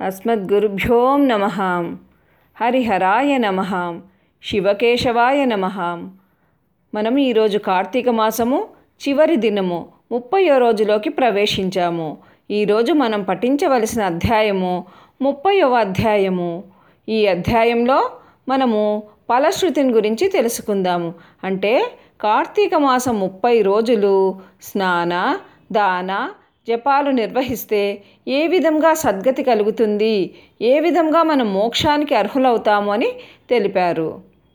అస్మద్గురుభ్యో నమః. హరిహరాయ నమః. శివకేశవాయ నమః. మనం ఈరోజు కార్తీక మాసము చివరి దినము 30వ రోజులోకి ప్రవేశించాము. ఈరోజు మనం పఠించవలసిన అధ్యాయము 30వ అధ్యాయము. ఈ అధ్యాయంలో మనము ఫలశ్రుతిని గురించి తెలుసుకుందాము. అంటే కార్తీక మాసం 30 రోజులు స్నాన దాన జపాలు నిర్వహిస్తే ఏ విధంగా సద్గతి కలుగుతుంది, ఏ విధంగా మనం మోక్షానికి అర్హులవుతాము అని తెలిపారు.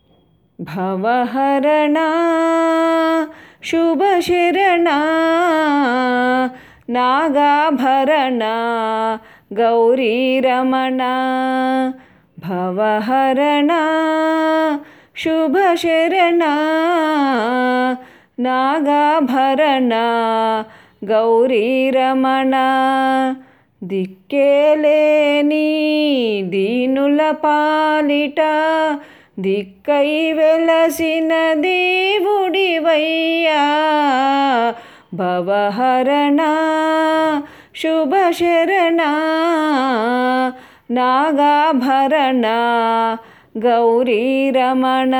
భవహరణ శుభశరణ నాగాభరణ గౌరీరమణ. భవహరణ శుభశరణ నాగాభరణ గౌరీరమణ. దిక్కేలేని దీనుల పాలిట దిక్కై వెలసిన దేవుడివయ్యా. భవహరణ శుభశరణ నాగాభరణ గౌరీరమణ.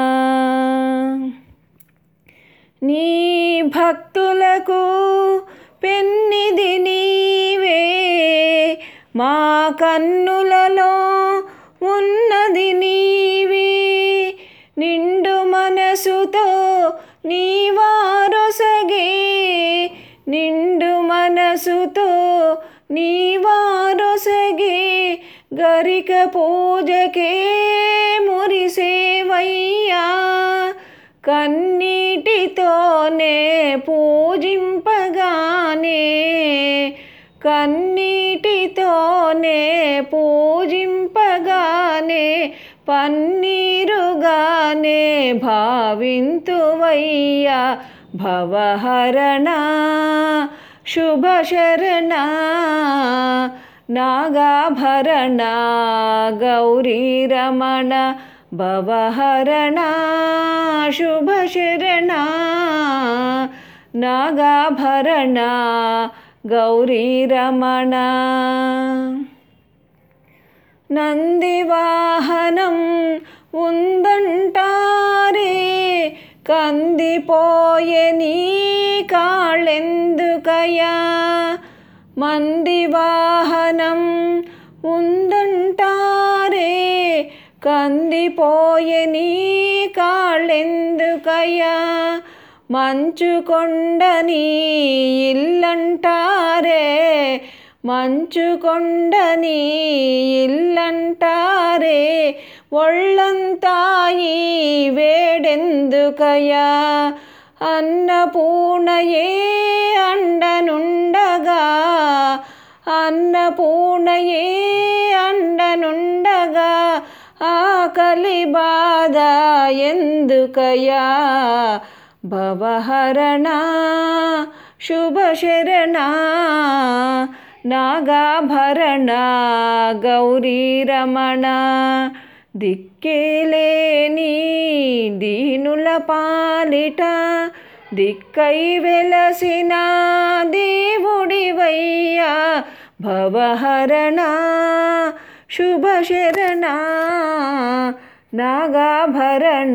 నీ భక్తులకు పెన్నిది నీవే, మా కన్నులలో ఉన్నది నీవే. నిండు మనసుతో నీవారొసగే, నిండు మనసుతో నీవారొసగే. గరిక పూజకే మురిసేవయ్యా, కన్నీటితోనే పూజింపగానే, కన్నీటితోనే పూజింపగానే పన్నీరుగానే భావింతువయ్యా. భవహరణ శుభశరణ నాగాభరణ గౌరీరమణ. భవహరణ శుభశరణ నాగాభరణ గౌరీరమణ. నందివాహనం ఉందంటారే, కందిపోయే నీ కాళ్ళెందుకయ్యా. మంది వాహనం ఉందంటారే, కందిపోయే నీ కాళ్ళెందుకయ్యా. మంచుకొండని ఇల్లంటారే, మంచుకొండని ఇల్లంటారే. ఒళ్ళంతా ఈ వేడెందుకయ్యా. అన్నపూర్ణయే అండనుండగా, అన్నపూర్ణయే అండనుండగా ఆకలి బాధ ఎందుకయ్యా. భవహరణ శుభశరణ నాగాభరణ గౌరీరమణ. దిక్కేలేని దీనుల పాలిట దిక్కై వెలసిన దేవుడివయ్యా. భవహరణ శుభశరణ నాగాభరణ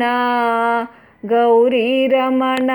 గౌరీరమణ.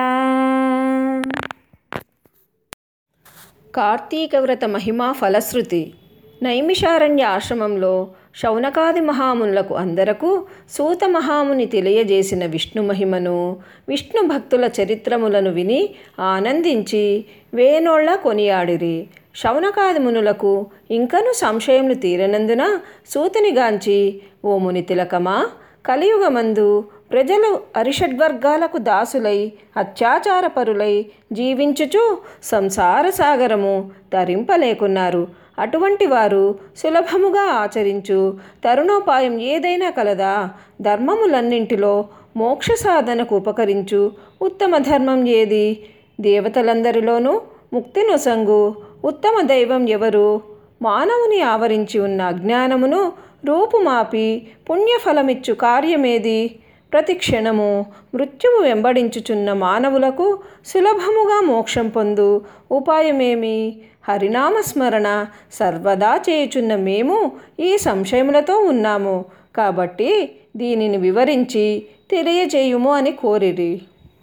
కార్తీక వ్రత మహిమా ఫలశ్రుతి. నైమిషారణ్య ఆశ్రమంలో శౌనకాది మహామునులకు అందరకు సూత మహాముని తెలియజేసిన విష్ణు మహిమను, విష్ణు భక్తుల చరిత్రములను విని ఆనందించి వేనోళ్ళ కొనియాడిరి. శౌనకాది మునులకు ఇంకను సంశయములు తీరనందున సూతునిగాంచి, ఓ ముని తిలకమా, కలియుగమందు ప్రజలు అరిషడ్వర్గాలకు దాసులై అత్యాచారపరులై జీవించుచు సంసార సాగరము తరింపలేకున్నారు. అటువంటి వారు సులభముగా ఆచరించు తరుణోపాయం ఏదైనా కలదా? ధర్మములన్నింటిలో మోక్ష సాధనకు ఉపకరించు ఉత్తమ ధర్మం ఏది? దేవతలందరిలోనూ ముక్తి నొసంగు ఉత్తమ దైవం ఎవరు? మానవుని ఆవరించి ఉన్న అజ్ఞానమును రూపుమాపి పుణ్యఫలమిచ్చు కార్యమేది? ప్రతి క్షణము మృత్యువు వెంబడించుచున్న మానవులకు సులభముగా మోక్షం పొందు ఉపాయమేమి? హరినామస్మరణ సర్వదా చేయుచున్న మేము ఈ సంశయములతో ఉన్నాము. కాబట్టి దీనిని వివరించి తెలియజేయుము అని కోరిరి.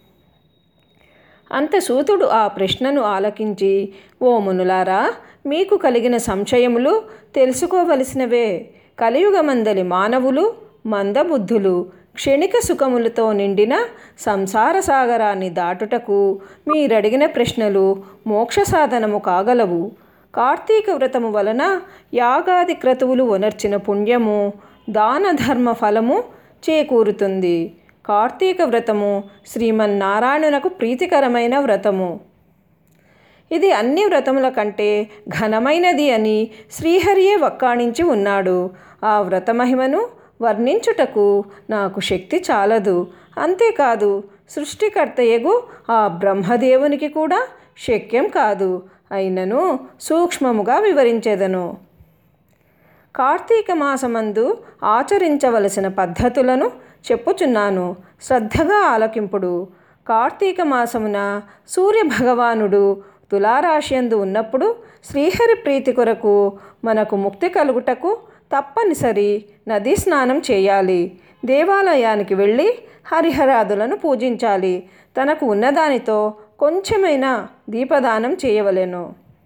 అంత సూతుడు ఆ ప్రశ్నను ఆలకించి, ఓ మునులారా, మీకు కలిగిన సంశయములు తెలుసుకోవలసినవే. కలియుగమందలి మానవులు మందబుద్ధులు, క్షణిక సుఖములతో నిండిన సంసార సాగరాన్ని దాటుటకు మీరడిగిన ప్రశ్నలు మోక్ష సాధనము కాగలవు. కార్తీక వ్రతము వలన యాగాది క్రతువులు ఒనర్చిన పుణ్యము, దాన ధర్మ ఫలము చేకూరుతుంది. కార్తీక వ్రతము శ్రీమన్నారాయణునకు ప్రీతికరమైన వ్రతము. ఇది అన్ని వ్రతముల కంటే ఘనమైనది అని శ్రీహరియే వక్కాణించి ఉన్నాడు. ఆ వ్రత మహిమను వర్ణించుటకు నాకు శక్తి చాలదు. అంతేకాదు, సృష్టికర్తయగు ఆ బ్రహ్మదేవునికి కూడా శక్యం కాదు. అయినను సూక్ష్మముగా వివరించెదను. కార్తీక మాసమందు ఆచరించవలసిన పద్ధతులను చెప్పుచున్నాను, శ్రద్ధగా ఆలకింపుడు. కార్తీక మాసమున సూర్యభగవానుడు తులారాశియందు ఉన్నప్పుడు శ్రీహరి ప్రీతి కొరకు మనకు ముక్తి కలుగుటకు తప్పనిసరి నదీ స్నానం చేయాలి. దేవాలయానికి వెళ్ళి హరిహరాదులను పూజించాలి. తనకు ఉన్నదానితో కొంచెమైనా దీపదానం చేయవలెను.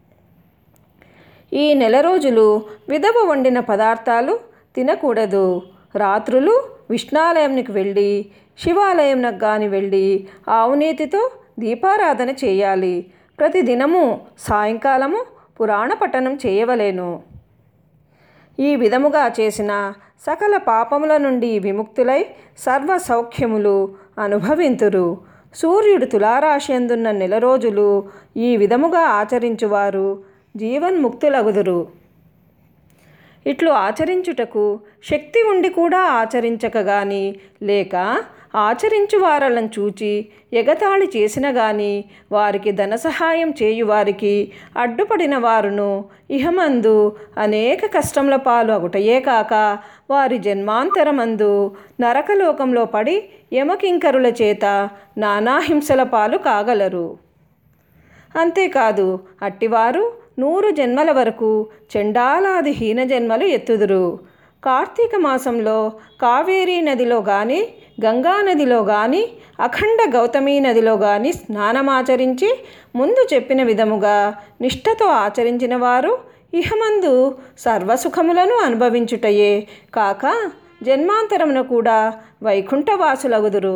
ఈ నెల రోజులు విధవ వండిన పదార్థాలు తినకూడదు. రాత్రులు విష్ణాలయంకి వెళ్ళి శివాలయంకు గాని వెళ్ళి ఆవునేతితో దీపారాధన చేయాలి. ప్రతిదినము సాయంకాలము పురాణ పఠనం చేయవలెను. ఈ విధముగా చేసిన సకల పాపముల నుండి విముక్తులై సర్వ సౌఖ్యములు అనుభవింతురు. సూర్యుడు తులారాశియందున్న నెల రోజులు ఈ విధముగా ఆచరించువారు జీవన్ముక్తులగుదురు. ఇట్లు ఆచరించుటకు శక్తి ఉండి కూడా ఆచరించక గాని, లేక ఆచరించు వారలను చూచి ఎగతాళి చేసిన గాని, వారికి ధన సహాయం చేయువారికి అడ్డుపడిన వారును ఇహమందు అనేక కష్టముల పాలు అగుటయే కాక, వారి జన్మాంతరమందు నరకలోకంలో పడి యమకింకరుల చేత నానాహింసల పాలు కాగలరు. అంతేకాదు, అట్టివారు 100 జన్మల వరకు చండాలాది హీన జన్మలు ఎత్తుదురు. కార్తీక మాసంలో కావేరీ నదిలో గాని, గంగా నదిలో గాని, అఖండ గౌతమీ నదిలో గాని స్నానమాచరించి ముందు చెప్పిన విధముగా నిష్ఠతో ఆచరించిన వారు ఇహమందు సర్వసుఖములను అనుభవించుటయే కాక జన్మాంతరమున కూడా వైకుంఠవాసులగుదురు.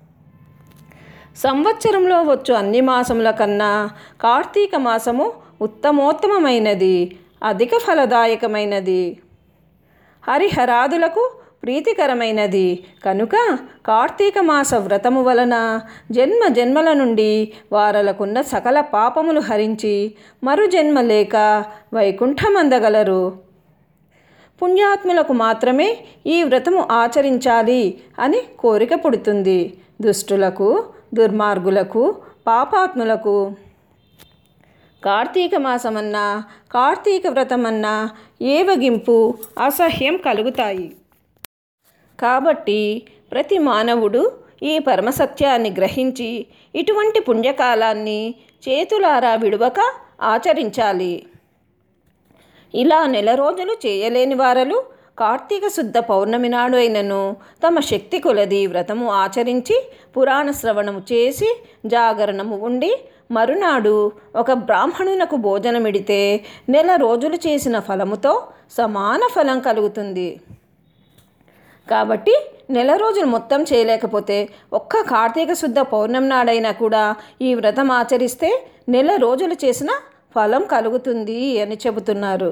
సంవత్సరంలో వచ్చు అన్ని మాసముల కన్నా కార్తీక మాసము ఉత్తమోత్తమైనది, అధిక ఫలదాయకమైనది, హరిహరాదులకు ప్రీతికరమైనది. కనుక కార్తీక మాస వ్రతము వలన జన్మ జన్మల నుండి వారలకున్న సకల పాపములు హరించి మరు జన్మ లేక వైకుంఠమందగలరు. పుణ్యాత్ములకు మాత్రమే ఈ వ్రతము ఆచరించాలి అని కోరిక పుడుతుంది. దుష్టులకు, దుర్మార్గులకు, పాపాత్ములకు కార్తీక మాసమన్నా కార్తీక వ్రతమన్నా ఏవగింపు, అసహ్యం కలుగుతాయి. కాబట్టి ప్రతి మానవుడు ఈ పరమసత్యాన్ని గ్రహించి ఇటువంటి పుణ్యకాలాన్ని చేతులారా విడువక ఆచరించాలి. ఇలా నెల రోజులు చేయలేని వారలు కార్తీక శుద్ధ పౌర్ణమి నాడు అయినను తమ శక్తి కొలది వ్రతము ఆచరించి పురాణ శ్రవణము చేసి జాగరణము ఉండి మరునాడు ఒక బ్రాహ్మణునకు భోజనమిడితే నెల రోజులు చేసిన ఫలముతో సమాన ఫలం కలుగుతుంది. కాబట్టి నెల రోజులు మొత్తం చేయలేకపోతే ఒక్క కార్తీక శుద్ధ పౌర్ణమి నాడైనా కూడా ఈ వ్రతం ఆచరిస్తే నెల రోజులు చేసిన ఫలం కలుగుతుంది అని చెబుతున్నారు.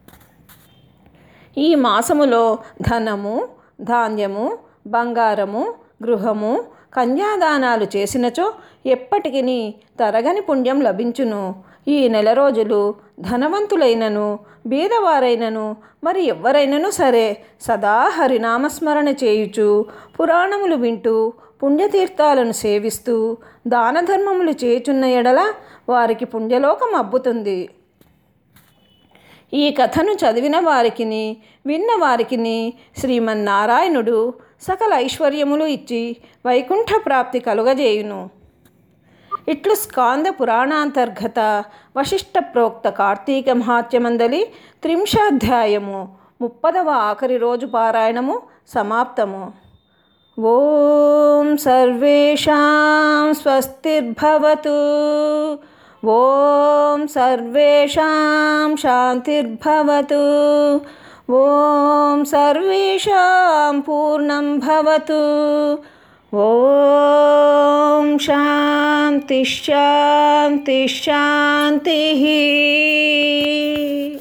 ఈ మాసములో ధనము, ధాన్యము, బంగారము, గృహము, కన్యాదానాలు చేసినచో ఎప్పటికీ తరగని పుణ్యం లభించును. ఈ నెల రోజులు ధనవంతులైనను బీదవారైనను మరి ఎవ్వరైనను సరే సదా హరినామస్మరణ చేయుచు పురాణములు వింటూ పుణ్యతీర్థాలను సేవిస్తూ దాన ధర్మములు చేయుచున్న ఎడల వారికి పుణ్యలోకం అబ్బుతుంది. ఈ కథను చదివిన వారికిని విన్న వారికిని శ్రీమన్నారాయణుడు సకల ఐశ్వర్యములు ఇచ్చి వైకుంఠ ప్రాప్తి కలుగజేయును. ఇట్లు స్కాంద పురాణాంతర్గత వశిష్ఠ ప్రోక్త కార్తీక మహాత్మ్యమందలి 30వ 30వ ఆఖరి రోజు పారాయణము సమాప్తము. ఓం సర్వేషాం స్వస్తిర్భవతు. ఓం సర్వేషాం శాంతిర్భవతు. ఓం సర్వేషాం పూర్ణం భవతు. ఓం శాంతి శాంతి శాంతి.